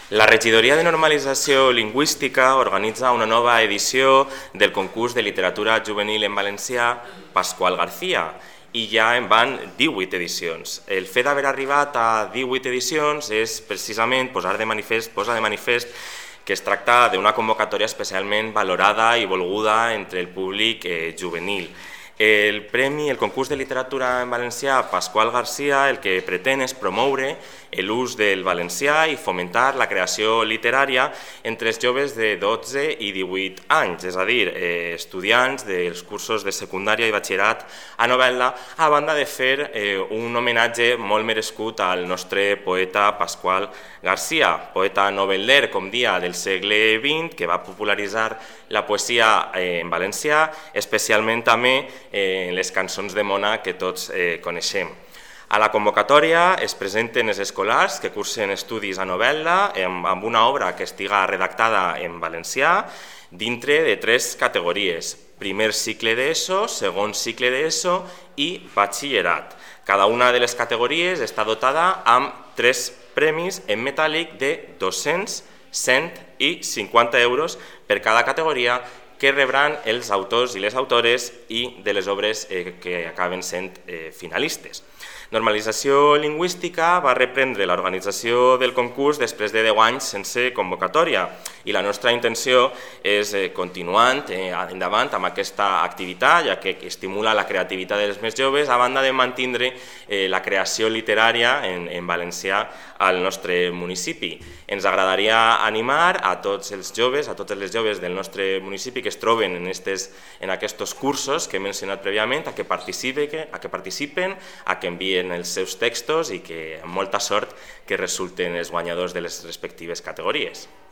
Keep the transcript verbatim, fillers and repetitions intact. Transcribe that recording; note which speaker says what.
Speaker 1: La Regidoria de Normalització Lingüística organitza una nova edició del concurs de literatura juvenil en valencià Pasqual García i ja en van divuit edicions. El fet d'haver arribat a divuit edicions és precisament posar de manifest, posa de manifest que es tracta d'una convocatòria especialment valorada i volguda entre el públic eh, juvenil. El premi, el concurs de literatura en valencià Pasqual García el que pretén és promoure l'ús del valencià i fomentar la creació literària entre els joves de dotze i divuit anys, és a dir, eh, estudiants dels cursos de secundària i batxillerat a novel·la, a banda de fer eh, un homenatge molt merescut al nostre poeta Pasqual García, poeta novel·ler, com dia, del segle vint, que va popularitzar la poesia eh, en valencià, especialment també en les cançons de mona que tots eh, coneixem. A la convocatòria es presenten els escolars que cursen estudis a novel·la amb, amb una obra que estiga redactada en valencià dintre de tres categories: primer cicle d'ESO, segon cicle d'ESO i batxillerat. Cada una de les categories està dotada amb tres premis en metàl·lic de dos-cents, cent i cinquanta euros per cada categoria que rebran els autors i les autores i de les obres eh, que acaben sent eh, finalistes. Normalització Lingüística va reprendre l'organització del concurs després de deu anys sense convocatòria i la nostra intenció és eh, continuant eh, endavant amb aquesta activitat, ja que estimula la creativitat dels més joves, a banda de mantenir eh, la creació literària en, en valencià al nostre municipi. Ens agradaria animar a tots els joves, a totes les joves del nostre municipi que es troben en, estes, en aquests cursos que he mencionat prèviament, a que participen, a que participen, a que envien els seus textos i que amb molta sort que resulten els guanyadors de les respectives categories.